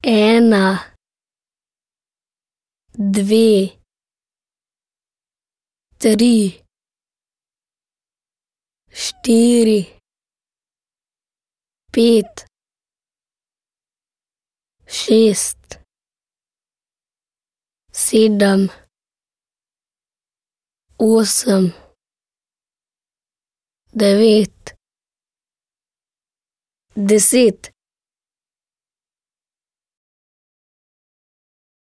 1, 2, 3, 4, 5, 6, 7, 8, 9, 10.